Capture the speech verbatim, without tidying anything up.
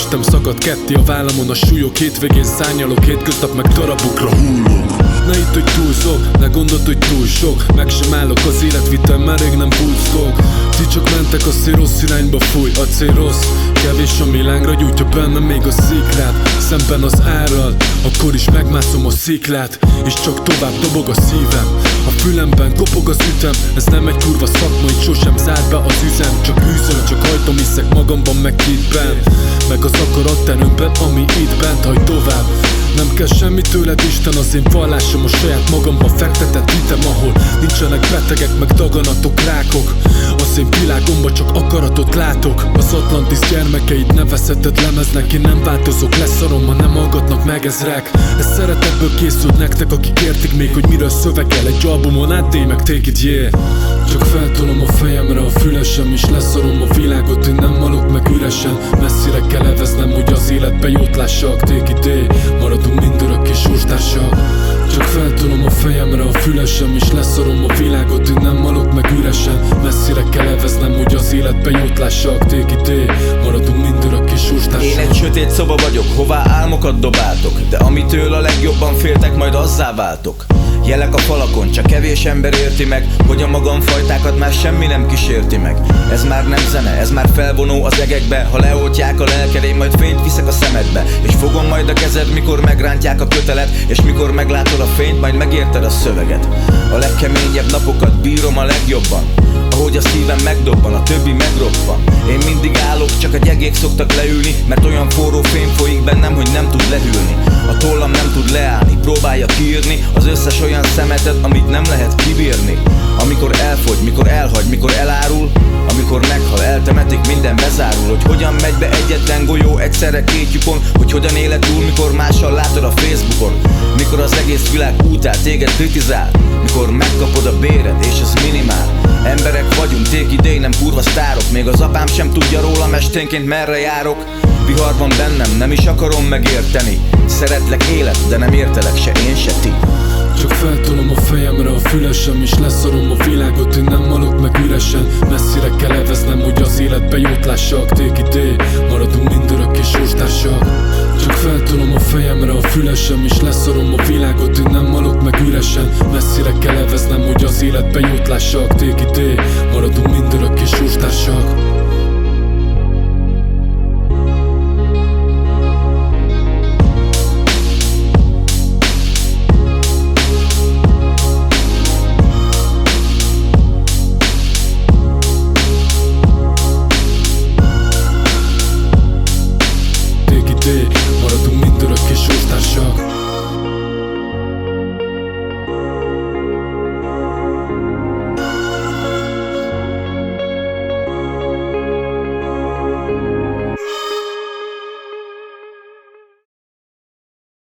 testem szakad ketté a vállamon a súlyok, hétvégén szárnyalok, hétköznap meg darabokra hullok. Ne itt, hogy túl sok, ne gondold, hogy túl sok. Meg sem állok, az életvitel már rég nem buckolok. Ti csak mentek, a szél rossz irányba fúj, a cél rossz. Kevés ami lángra gyújtja benne még a sziklát. Szemben az árral, akkor is megmászom a sziklát. És csak tovább dobog a szívem, a fülemben kopog az ütem. Ez nem egy kurva szakma, itt sosem zár be az üzem. Csak űzöm, csak hajtom, hiszek magamban meg hitben, meg az akaraterőmben, ami itt bent. Hajt tovább, nem kell semmi tőled Isten, az én vallásom a saját magamban fektetett hitem, ahol nincsenek betegek, meg daganatok, rákok. Az én világomban csak akaratot látok. Az Atlantis gyermekeit ne veszedett lemeznek. Én nem változok, leszarom, ha nem hallgatnak meg ezrek. Ez szeretetből készült nektek, akik értik még, hogy miről szövegel egy albumon át, day meg take it, yeah. Csak feltolom a fejemre a fülesem, és leszarom a világot, én nem halok meg üresen. Messzire kell eveznem, hogy az életbe jót lássak, take it, day. Maradunk mindörökké sorstársak. Csak feltolom a fejemre a fülesem, és leszarom a világot, én nem halok meg üresen. Messzire kell eveznem, hogy az életbe jót lássak, take it, day. Maradunk mindörökké sorstársak. Én egy sötét szoba vagyok, hová álmokat dobáltok, de amitől a legjobban féltek, majd azzá váltok. Jelek a falakon, csak kevés ember érti meg, hogy a magam fajtákat már semmi nem kísérti meg. Ez már nem zene, ez már felvonó az egekbe. Ha leoltják a lelked, én majd fényt viszek a szemedbe. És fogom majd a kezed, mikor megrántják a kötelet. És mikor meglátod a fényt, majd megérted a szöveget. A legkeményebb napokat bírom a legjobban, ahogy a szívem megdobban, a többi megroppan. Én mindig állok, csak a gyegék szoktak leülni, mert olyan forró fém folyik bennem, hogy nem tud lehűlni. A tollam nem tud leállni, próbálja kiírni az összes olyan szemetet, amit nem lehet kibírni. Amikor elfogy, mikor elhagy, mikor elárul, amikor meghal, eltemetik, minden bezárul. Hogy hogyan megy be egyetlen golyó egyszerre két lyukon, hogy hogyan éled túl, mikor mással látod a Facebookon. Mikor az egész világ útál, téged kritizál, mikor megkapod a béred, és ez minimál. Emberek vagyunk, take it, day, nem kurva sztárok. Még az apám sem tudja rólam esténként merre járok. Vihar van bennem, nem is akarom megérteni. Szeretlek élet, de nem értelek se én, se ti. Csak feltolom a fejemre a fülesem, és leszarom a világot, én nem halok meg üresen. Messzire kell eveznem, hogy az életbe jót lássak, take it, day. Maradunk mindörökké sorstársak. Csak feltolom a fejemre a fülesem, és leszarom a világot, én nem halok meg üresen. Messzire kell eveznem, hogy az életbe jót lássak, take it, day. Maradunk mindörökké sorstársak.